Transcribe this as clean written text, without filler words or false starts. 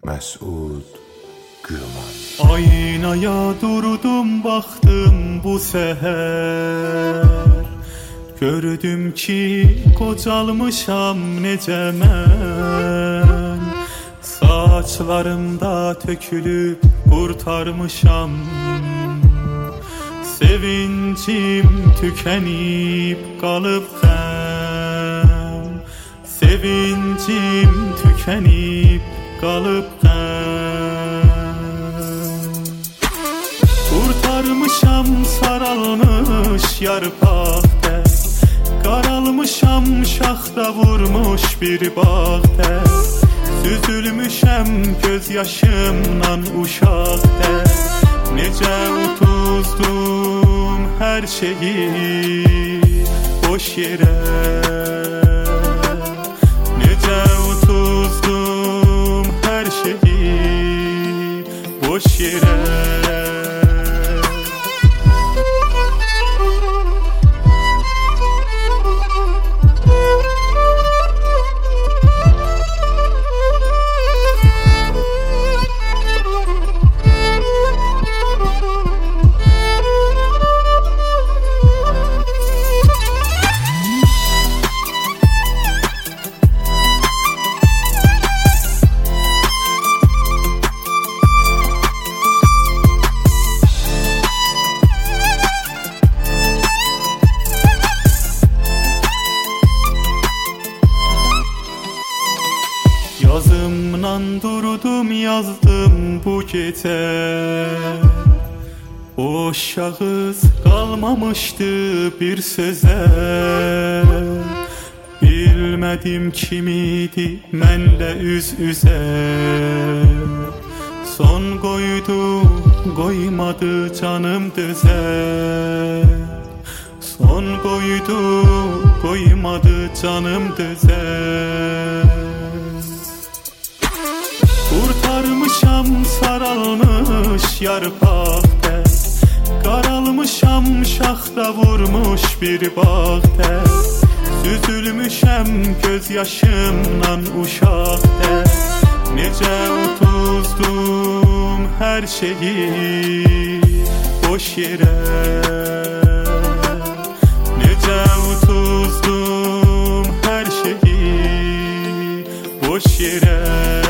Məsud Gürman. Aynaya durdum, baxdım bu səhər, gördüm ki qocalmışam necə mən. Saçlarımda tökülüb qurtarmışam, sevincim tükənib qalıb qəm. Sevincim tükənib qalıb qəm. Qurtarmışam saralmış yarpaqda, qaralmışam şaxta vurmuş bir bağda. Süzülmüşəm göz yaşımdan uşaqda, necə utuzdum hər şeyi boş yerə. Necə utuzdum hər şeyi boş yerə. Yazımdan durdum, yazdım bu gecə. Boş şahıs qalmamışdı bir sözə. Bilmədim kim idi mənlə üz-üzə. Son qoydu, qoymadı canım dözə. Son qoydu, qoymadı canım dözə. Qurtarmışam saralmış yarpaqda, qaralmışam şaxta vurmuş bir bağda. Süzülmüşəm göz yaşımdan uşaqda, necə utuzdum hər şeyi boş yerə. Necə utuzdum hər şeyi boş yerə.